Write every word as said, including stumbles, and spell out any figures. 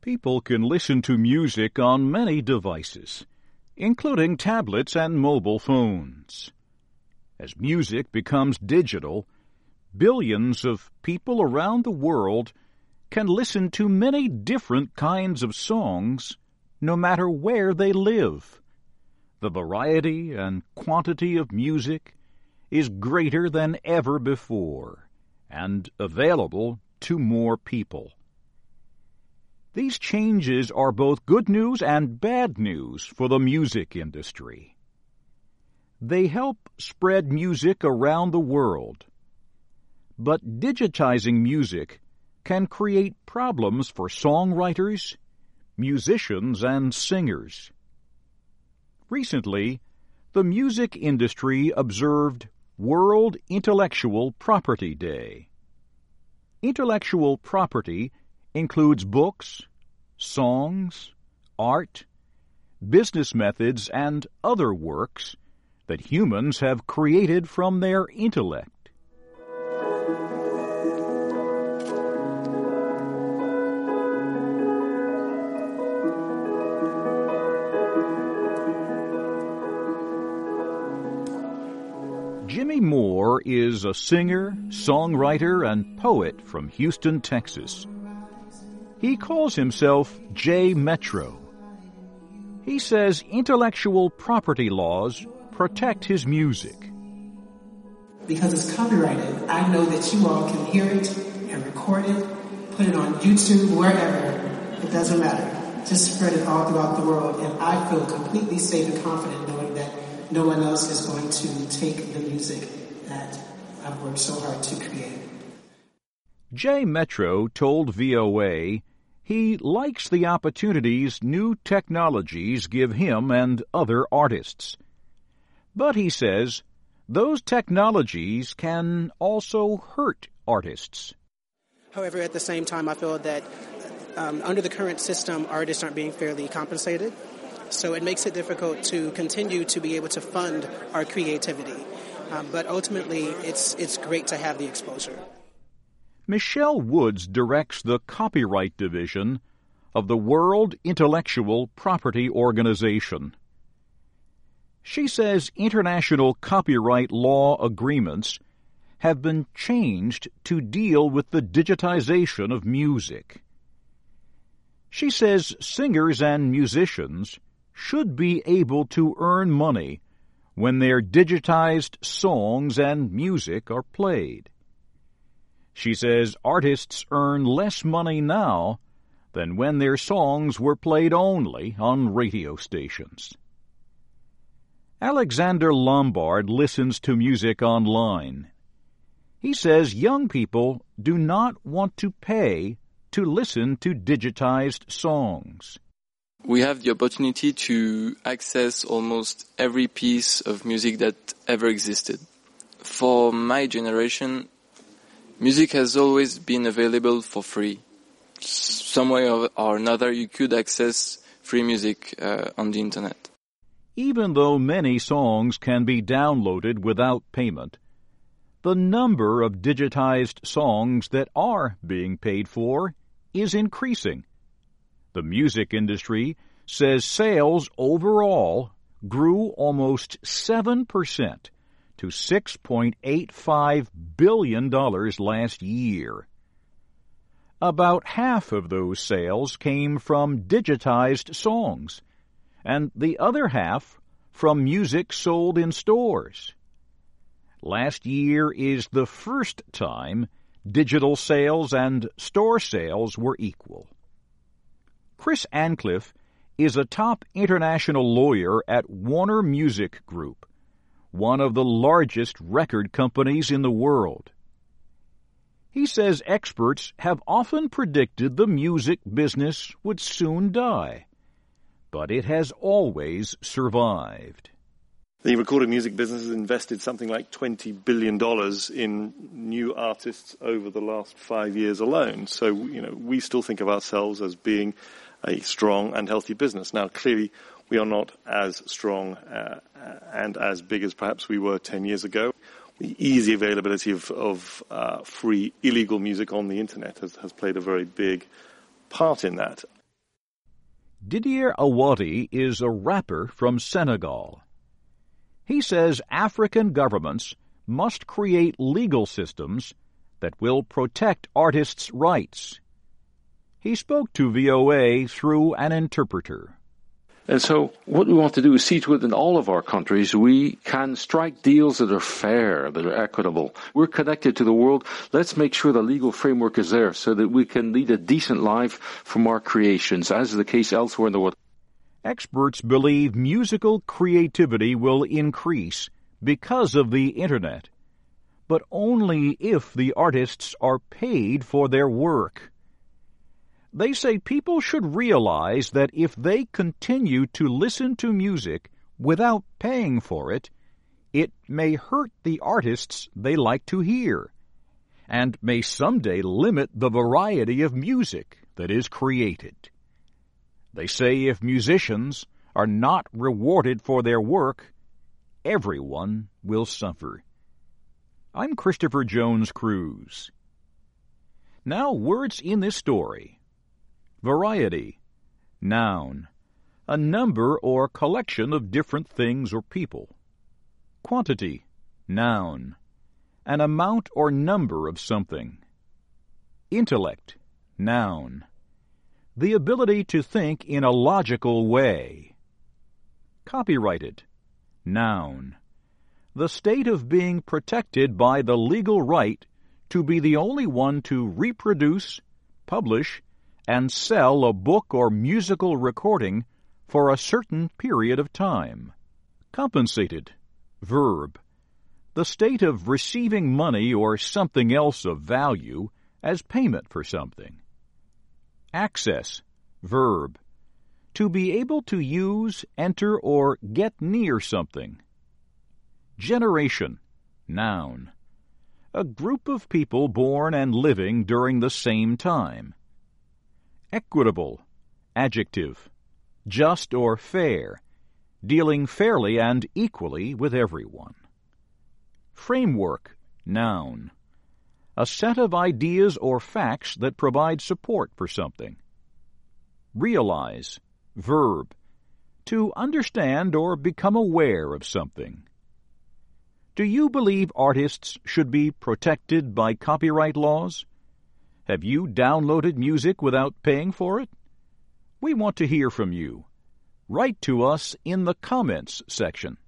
People can listen to music on many devices, including tablets and mobile phones. As music becomes digital, billions of people around the world can listen to many different kinds of songs no matter where they live. The variety and quantity of music is greater than ever before and available to more people. These changes are both good news and bad news for the music industry. They help spread music around the world. But digitizing music can create problems for songwriters, musicians, and singers. Recently, the music industry observed World Intellectual Property Day. Intellectual property includes books, songs, art, business methods, and other works that humans have created from their intellect. Jimmy Moore is a singer, songwriter, and poet from Houston, Texas. He calls himself J Metro. He says intellectual property laws protect his music. Because it's copyrighted, I know that you all can hear it and record it, put it on YouTube, wherever. It doesn't matter. Just spread it all throughout the world, and I feel completely safe and confident knowing that no one else is going to take the music that I've worked so hard to create. J Metro told V O A he likes the opportunities new technologies give him and other artists. But he says those technologies can also hurt artists. However, at the same time, I feel that um, under the current system, artists aren't being fairly compensated. So it makes it difficult to continue to be able to fund our creativity. Um, but ultimately, it's it's great to have the exposure. Michelle Woods directs the Copyright Division of the World Intellectual Property Organization. She says international copyright law agreements have been changed to deal with the digitization of music. She says singers and musicians should be able to earn money when their digitized songs and music are played. She says artists earn less money now than when their songs were played only on radio stations. Alexander Lombard listens to music online. He says young people do not want to pay to listen to digitized songs. We have the opportunity to access almost every piece of music that ever existed. For my generation, music has always been available for free. Some way or another, you could access free music uh, on the internet. Even though many songs can be downloaded without payment, the number of digitized songs that are being paid for is increasing. The music industry says sales overall grew almost seven percent to six point eight five billion dollars last year. About half of those sales came from digitized songs, and the other half from music sold in stores. Last year is the first time digital sales and store sales were equal. Chris Ancliffe is a top international lawyer at Warner Music Group, one of the largest record companies in the world. He says experts have often predicted the music business would soon die, but it has always survived. The recorded music business has invested something like twenty billion dollars in new artists over the last five years alone. So, you know, we still think of ourselves as being a strong and healthy business. Now, clearly, we are not as strong uh, and as big as perhaps we were ten years ago. The easy availability of, of uh, free illegal music on the internet has, has played a very big part in that. Didier Awadi is a rapper from Senegal. He says African governments must create legal systems that will protect artists' rights. He spoke to V O A through an interpreter. And so what we want to do is see to it in all of our countries we can strike deals that are fair, that are equitable. We're connected to the world. Let's make sure the legal framework is there so that we can lead a decent life from our creations, as is the case elsewhere in the world. Experts believe musical creativity will increase because of the Internet, but only if the artists are paid for their work. They say people should realize that if they continue to listen to music without paying for it, it may hurt the artists they like to hear, and may someday limit the variety of music that is created. They say if musicians are not rewarded for their work, everyone will suffer. I'm Christopher Jones Cruz. Now, words in this story. Variety, noun, a number or collection of different things or people. Quantity, noun, an amount or number of something. Intellect, noun, the ability to think in a logical way. Copyrighted, noun, the state of being protected by the legal right to be the only one to reproduce, publish, and sell a book or musical recording for a certain period of time. Compensated, verb, the state of receiving money or something else of value as payment for something. Access, verb, to be able to use, enter, or get near something. Generation, noun, a group of people born and living during the same time. Equitable, adjective, just or fair, dealing fairly and equally with everyone. Framework, noun, a set of ideas or facts that provide support for something. Realize, verb, to understand or become aware of something. Do you believe artists should be protected by copyright laws? Have you downloaded music without paying for it? We want to hear from you. Write to us in the comments section.